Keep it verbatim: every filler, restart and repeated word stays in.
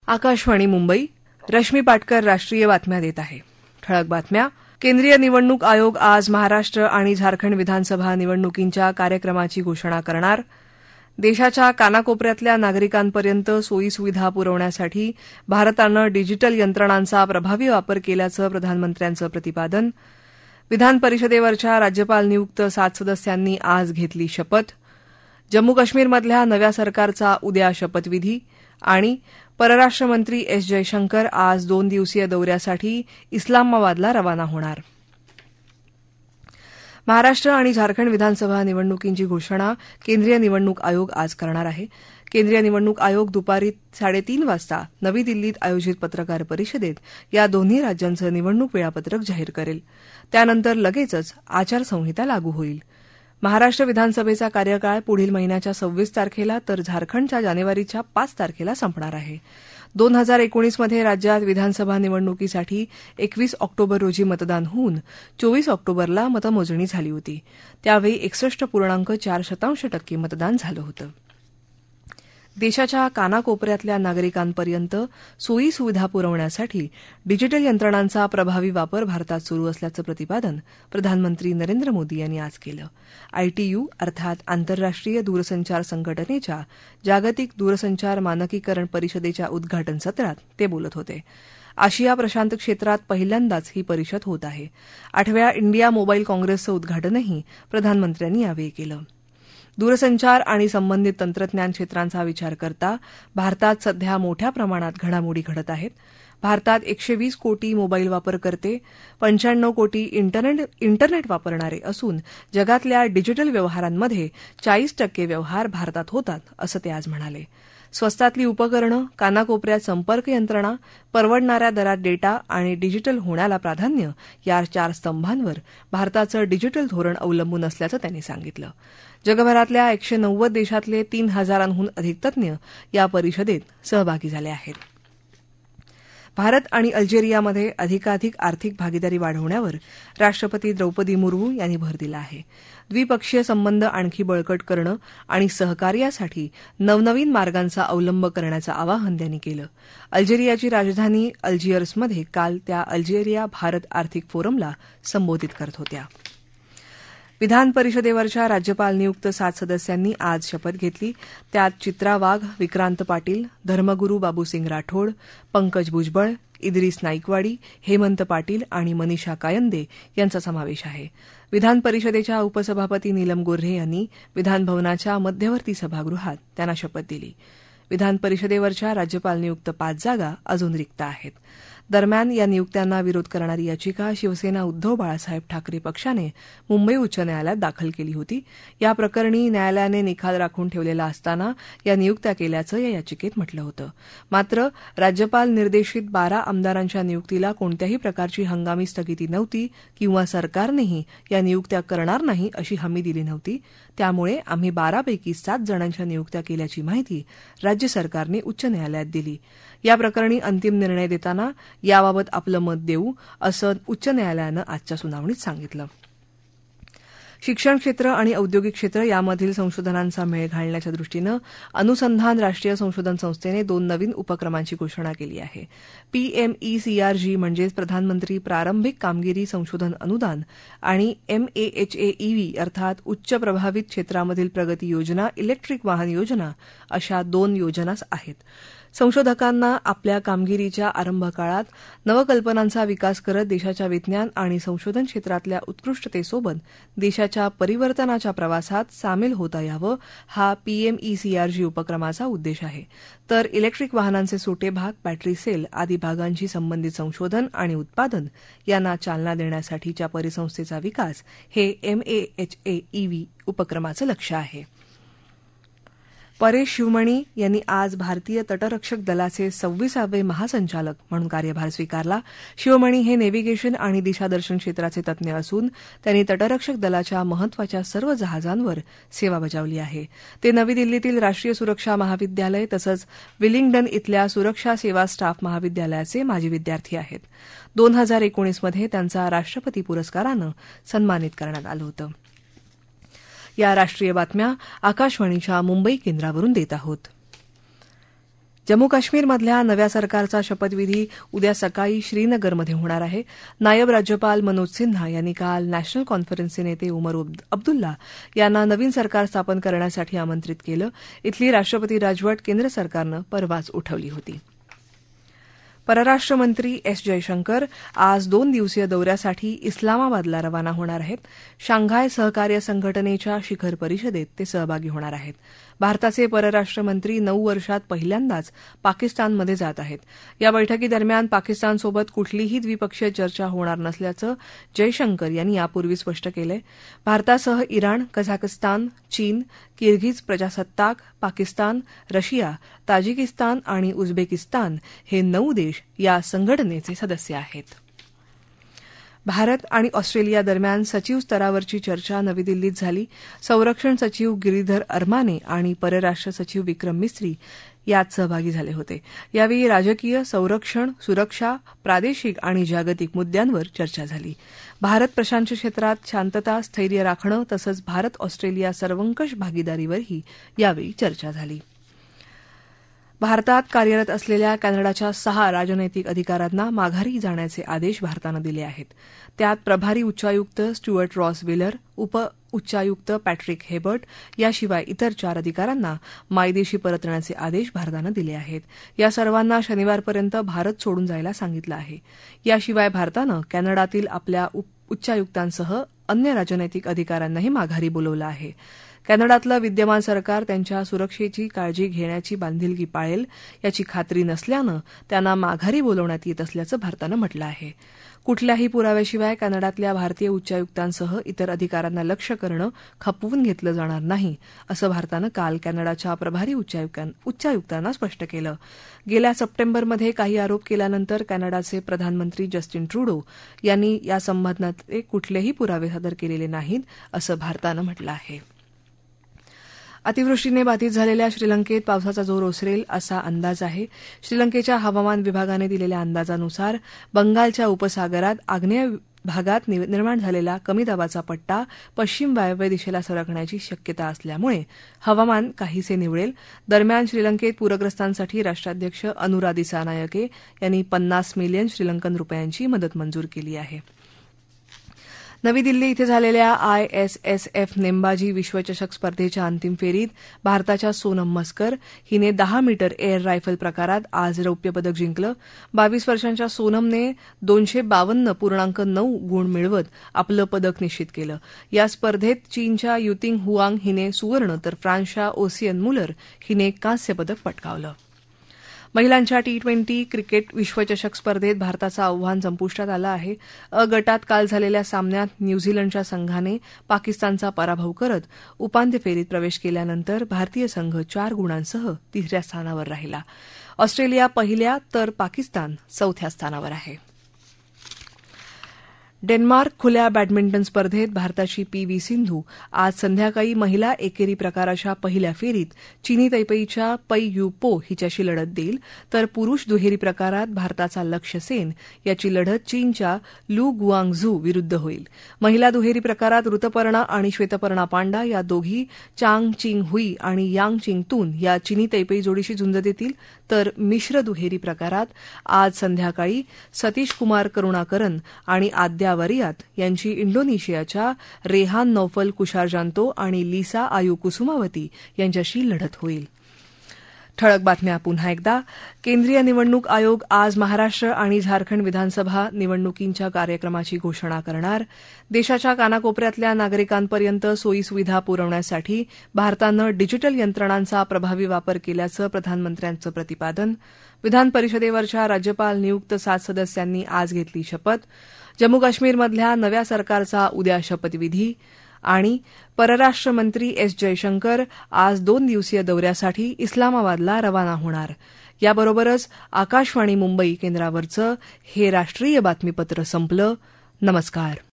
आकाशवाणी मुंबई. रश्मी पाटकर राष्ट्रीय बातम्या देत आहे. ठळक बातम्या. केंद्रीय निवडणूक आयोग आज महाराष्ट्र आणि झारखंड विधानसभा निवडणुकींच्या कार्यक्रमाची घोषणा करणार. देशाच्या कानाकोपऱ्यातल्या नागरिकांपर्यंत सोयीसुविधा पुरवण्यासाठी भारतानं डिजिटल यंत्रणांचा प्रभावी वापर केल्याचं प्रधानमंत्र्यांचं प्रतिपादन. विधान परिषदेवरच्या राज्यपाल नियुक्त सात सदस्यांनी आज घेतली शपथ. जम्मू काश्मीरमधल्या नव्या सरकारचा उद्या शपथविधी. आणि परराष्ट्र मंत्री एस जयशंकर आज दोन दिवसीय दौऱ्यासाठी इस्लामाबादला रवाना होणार. महाराष्ट्र आणि झारखंड विधानसभा निवडणुकींची घोषणा केंद्रीय निवडणूक आयोग आज करणार आहे. केंद्रीय निवडणूक आयोग दुपारी साडेतीन वाजता नवी दिल्लीत आयोजित पत्रकार परिषदेत या दोन्ही राज्यांचं निवडणूक वेळापत्रक जाहीर करेल. त्यानंतर लगेचच आचारसंहिता लागू होईल. महाराष्ट्र विधानसभेचा कार्यकाळ पुढील महिन्याच्या सव्वीस तारखेला तर झारखंडच्या जानेवारीच्या पाच तारखेला संपणार आहे. दोन हजार एकोणीसमध्ये राज्यात विधानसभा निवडणुकीसाठी एकवीस ऑक्टोबर रोजी मतदान होऊन चोवीस ऑक्टोबरला मतमोजणी झाली होती. त्यावेळी एकसष्ट पूर्णांक चार शतांश टक्के मतदान झालं होतं. देशाच्या कानाकोपऱ्यातल्या नागरिकांपर्यंत सोयी सुविधा पुरवण्यासाठी डिजिटल यंत्रणांचा प्रभावी वापर भारतात सुरू असल्याचं प्रतिपादन प्रधानमंत्री नरेंद्र मोदी यांनी आज केलं. आयटीयू अर्थात आंतरराष्ट्रीय दूरसंचार संघटनेच्या जागतिक दूरसंचार मानकीकरण परिषदेच्या उद्घाटन सत्रात ते बोलत होते. आशिया प्रशांत क्षेत्रात पहिल्यांदाच ही परिषद होत आहे. आठव्या इंडिया मोबाईल काँग्रेसचं उद्घाटनही प्रधानमंत्र्यांनी यावेळी केलं. दूरसंचार आणि संबंधित तंत्रज्ञान क्षेत्रांचा विचार करता भारतात सध्या मोठ्या प्रमाणात घडामोडी घडत आहेत. भारतात एकशे वीस कोटी मोबाईल वापरकर्ते, पंच्याण्णव कोटी इंटरनेट इंटरनेट वापरणारे असून जगातल्या डिजिटल व्यवहारांमध्ये चाळीस टक्के व्यवहार भारतात होतात, असं ते आज म्हणाले. स्वस्तातली उपकरणं, कानाकोपऱ्यात संपर्क यंत्रणा, परवडणाऱ्या दरात डेटा आणि डिजिटल होण्याला प्राधान्य या चार स्तंभांवर भारताचं डिजिटल धोरण अवलंबून असल्याचं त्यांनी सांगितलं. जगभरातल्या एकशे नव्वद देशातले तीन हजारांहून अधिक तज्ञ या परिषदेत सहभागी झाले आहेत. भारत आणि अल्जेरियामध्ये अधिकाधिक आर्थिक भागीदारी वाढवण्यावर राष्ट्रपती द्रौपदी मुर्मू यांनी भर दिला आहे. द्विपक्षीय संबंध आणखी बळकट करणं आणि सहकार्यासाठी नवनवीन मार्गांचा अवलंब करण्याचं आवाहन त्यांनी केलं. अल्जेरियाची राजधानी अल्जियर्समध्ये काल त्या अल्जेरिया भारत आर्थिक फोरमला संबोधित करत होत्या. विधान परिषदेवरच्या राज्यपाल नियुक्त सात सदस्यांनी आज शपथ घेतली. त्यात चित्रा वाघ, विक्रांत पाटील, धर्मगुरू बाबूसिंग राठोड, पंकज भुजबळ, इद्रिस नाईकवाडी, हेमंत पाटील आणि मनीषा कायंदे यांचा समावेश आहे. विधान परिषदेच्या उपसभापती नीलम गोऱ्हे यांनी विधानभवनाच्या मध्यवर्ती सभागृहात त्यांना शपथ दिली. विधान परिषदेवरच्या राज्यपाल नियुक्त पाच जागा अजून रिक्त आहेत. दरम्यान या नियुक्त्यांना विरोध करणारी याचिका शिवसेना उद्धव बाळासाहेब ठाकरे पक्षाने मुंबई उच्च न्यायालयात दाखल केली होती. या प्रकरणी न्यायालयाने निकाल राखून ठेवलेला असताना या नियुक्त्या केल्याचं या याचिकेत म्हटलं होतं. मात्र राज्यपाल निर्देशित बारा आमदारांच्या नियुक्तीला कोणत्याही प्रकारची हंगामी स्थगिती नव्हती किंवा सरकारनेही या नियुक्त्या करणार नाही अशी हमी दिली नव्हती. त्यामुळे आम्ही बारापैकी सात जणांच्या नियुक्त्या केल्याची माहिती राज्य सरकारने उच्च न्यायालयात दिली. या प्रकरणी अंतिम निर्णय देताना याबाबत आपलं मत देऊ असं उच्च न्यायालयानं आजच्या सुनावणीत सांगितलं. शिक्षण क्षेत्र आणि औद्योगिक क्षेत्र यामधील संशोधनांचा मेळ घालण्याच्या दृष्टीनं अनुसंधान राष्ट्रीय संशोधन संस्थेने दोन नवीन उपक्रमांची घोषणा केली आहे. पीएमईसीआरजी म्हणजेच प्रधानमंत्री प्रारंभिक कामगिरी संशोधन अनुदान आणि एमएएचएईव्ही अर्थात उच्च प्रभावित क्षेत्रामधील प्रगती योजना, इलेक्ट्रिक वाहन योजना अशा दोन योजना आहेत. संशोधकांना आपल्या कामगिरीच्या आरंभकाळात नवकल्पनांचा विकास करत देशाच्या विज्ञान आणि संशोधन क्षेत्रातल्या उत्कृष्टतेसोबत देशाच्या परिवर्तनाच्या प्रवासात सामील होता यावं हा पीएमईसीआरजी उपक्रमाचा उद्देश आहे. तर इलेक्ट्रिक वाहनांचे सुटे भाग, बॅटरी सेल आदी भागांशी संबंधित संशोधन आणि उत्पादन यांना चालना देण्यासाठीच्या परिसंस्थेचा विकास हे एमएएचएईव्ही उपक्रमाचं लक्ष्य आहे. परेश शिवमणी यांनी आज भारतीय तटरक्षक दलाचे सव्वीसावे महासंचालक म्हणून कार्यभार स्वीकारला. शिवमणी हे नेव्हिगेशन आणि दिशादर्शन क्षेत्राचे तज्ञ असून त्यांनी तटरक्षक दलाच्या महत्वाच्या सर्व जहाजांवर सेवा बजावली आहे. ते नवी दिल्लीतील राष्ट्रीय सुरक्षा महाविद्यालय तसंच विलिंग्डन इथल्या सुरक्षा सेवा स्टाफ महाविद्यालयाचे माजी विद्यार्थी आहेत. दोन हजार एकोणीसमध्ये त्यांचा राष्ट्रपती पुरस्कारानं सन्मानित करण्यात आलं होतं. या राष्ट्रीय बातम्या आकाशवाणीच्या मुंबई केंद्रावरून देत आहोत. जम्मू काश्मीरमधल्या नव्या सरकारचा शपथविधी उद्या सकाळी श्रीनगरमध्ये होणार आहे. नायब राज्यपाल मनोज सिन्हा यांनी काल नॅशनल कॉन्फरन्सचे नेते उमर अब्दुल्ला यांना नवीन सरकार स्थापन करण्यासाठी आमंत्रित केलं. इथली राष्ट्रपती राजवट केंद्र सरकारनं परवाच उठवली होती. परराष्ट्र मंत्री एस जयशंकर आज दोन दिवसीय दौऱ्यासाठी इस्लामाबादला रवाना होणार आहेत. शांघाय सहकार्य संघटनेच्या शिखर परिषदेत ते सहभागी होणार आहेत. भारताचे परराष्ट्र मंत्री नऊ वर्षात पहिल्यांदाच पाकिस्तानमध्ये जात आहेत. या बैठकीदरम्यान पाकिस्तानसोबत कुठलीही द्विपक्षीय चर्चा होणार नसल्याचं जयशंकर यांनी यापूर्वी स्पष्ट केलंय. भारतासह इराण, कझाकस्तान, चीन, किर्गिज प्रजासत्ताक, पाकिस्तान, रशिया, ताजिकिस्तान आणि उझबेकिस्तान हे नऊ देश या संघटनेचे सदस्य आहेत. भारत आणि ऑस्ट्रेलिया दरम्यान सचिव स्तरावरची चर्चा नवी दिल्लीत झाली. संरक्षण सचिव गिरीधर अरमाने आणि परराष्ट्र सचिव विक्रम मिस्री यात सहभागी झाले होते. यावेळी राजकीय, संरक्षण, सुरक्षा, प्रादेशिक आणि जागतिक मुद्द्यांवर चर्चा झाली. भारत प्रशांत क्षेत्रात शांतता, स्थैर्य राखणं तसंच भारत ऑस्ट्रेलिया सर्वंकष भागीदारीवरही यावेळी चर्चा झाली. भारतात कार्यरत असलेल्या कॅनडाच्या सहा राजनैतिक अधिकाऱ्यांना माघारी जाण्याचे आदेश भारतानं दिले आहेत. त्यात प्रभारी उच्चायुक्त स्टुअर्ट रॉस व्हिलर, उप उच्चायुक्त पॅट्रिक हेबर्ट याशिवाय इतर चार अधिकाऱ्यांना मायदेशी परतण्याचे आदेश भारतानं दिले आहेत. या सर्वांना शनिवारपर्यंत भारत सोडून जायला सांगितलं आहे. याशिवाय भारतानं कॅनडातील आपल्या उच्चायुक्तांसह अन्य राजनैतिक अधिकाऱ्यांनाही माघारी बोलवलं आहे. कॅनडातलं विद्यमान सरकार त्यांच्या सुरक्षेची काळजी घेण्याची बांधिलकी पाळेल याची खात्री नसल्यानं त्यांना माघारी बोलवण्यात येत असल्याचं भारतानं म्हटलं आहे. कुठल्याही पुराव्याशिवाय कॅनडातल्या भारतीय उच्चायुक्तांसह इतर अधिकाऱ्यांना लक्ष्य करणं खपवून घेतलं जाणार नाही असं भारतानं काल कॅनडाच्या प्रभारी उच्चायुक्तांना स्पष्ट केलं. गेल्या सप्टेंबरमध्ये काही आरोप केल्यानंतर कॅनडाचे प्रधानमंत्री जस्टिन ट्रुडो यांनी यासंबंधातले कुठलेही पुरावे सादर केलेले नाहीत असं भारतानं म्हटलं आहे. अतिवृष्टीने बाधित झालेल्या श्रीलंकेत पावसाचा जोर ओसरेल असा अंदाज आहे. श्रीलंकेच्या हवामान विभागाने दिलेल्या अंदाजानुसार बंगालच्या उपसागरात आग्नेय भागात निर्माण झालेला कमी दाबाचा पट्टा पश्चिम वायव्य दिशेला सरकण्याची शक्यता असल्यामुळे हवामान काहीसे निवळेल. दरम्यान श्रीलंकेत पूरग्रस्तांसाठी राष्ट्राध्यक्ष अनुरा दिसानायके यांनी पन्नास मिलियन श्रीलंकन रुपयांची मदत मंजूर केली आहे. नवी दिल्ली इथं झालेल्या आय एस एस एफ नेमबाजी विश्वचषक स्पर्धेच्या अंतिम फेरीत भारताच्या सोनम मस्कर हिने दहा मीटर एअर रायफल प्रकारात आज रौप्य पदक जिंकलं. बावीस वर्षांच्या सोनमने दोनशे बावन्न पूर्णांक नऊ गुण मिळवत आपलं पदक निश्चित केलं. या स्पर्धेत चीनच्या युतिंग हुआंग हिने सुवर्ण तर फ्रान्सच्या ओसियन मुलर हिने कांस्य पदक पटकावलं. महिलांच्या टी ट्वेंटी क्रिकेट विश्वचषक स्पर्धेत भारताचं आव्हान संपुष्टात आलं आहे. अ गटात काल झालेल्या सामन्यात न्यूझीलंडच्या संघाने पाकिस्तानचा पराभव करत उपांत्य फेरीत प्रवेश केल्यानंतर भारतीय संघ चार गुणांसह तिसऱ्या स्थानावर राहिला. ऑस्ट्रेलिया पहिल्या तर पाकिस्तान चौथ्या स्थानावर आहे. डेन्मार्क खुल्या बॅडमिंटन स्पर्धेत भारताची पी व्ही सिंधू आज संध्याकाळी महिला एकेरी प्रकाराच्या पहिल्या फेरीत चीनी तैपेईच्या पै यू पो हिच्याशी लढत देईल, तर पुरुष दुहेरी प्रकारात भारताचा लक्ष्य सेन याची लढत चीनच्या लू गुआंगझू विरुद्ध होईल. महिला दुहेरी प्रकारात ऋतपर्णा आणि श्वेतपर्णा पांडा या दोघी चांग चिंग हुई आणि यांग चिंग तून या चीनी तैपेई जोडीशी झुंज देतील, तर मिश्र दुहेरी प्रकारात आज संध्याकाळी सतीश कुमार करुणाकरन आणि आद्या वरियात यांची इंडोनेशियाच्या रेहान नौफल कुशारजांतो आणि लिसा आयू कुसुमावती यांच्याशी लढत होईल. ठळक बातम्या पुन्हा एकदा. केंद्रीय निवडणूक आयोग आज महाराष्ट्र आणि झारखंड विधानसभा निवडणुकींच्या कार्यक्रमाची घोषणा करणार. देशाच्या कानाकोपऱ्यातल्या नागरिकांपर्यंत सोयीसुविधा पुरवण्यासाठी भारतानं डिजिटल यंत्रणांचा प्रभावी वापर केल्याचं प्रधानमंत्र्यांचं प्रतिपादन. विधान परिषदेवरच्या राज्यपाल नियुक्त सात सदस्यांनी आज घेतली शपथ. जम्मू काश्मीरमधल्या नव्या सरकारचा उद्या शपथविधी. आणि परराष्ट्र मंत्री एस जयशंकर आज दोन दिवसीय दौऱ्यासाठी इस्लामाबादला रवाना होणार. याबरोबरच आकाशवाणी मुंबई केंद्रावरचं हे राष्ट्रीय बातमीपत्र संपलं. नमस्कार.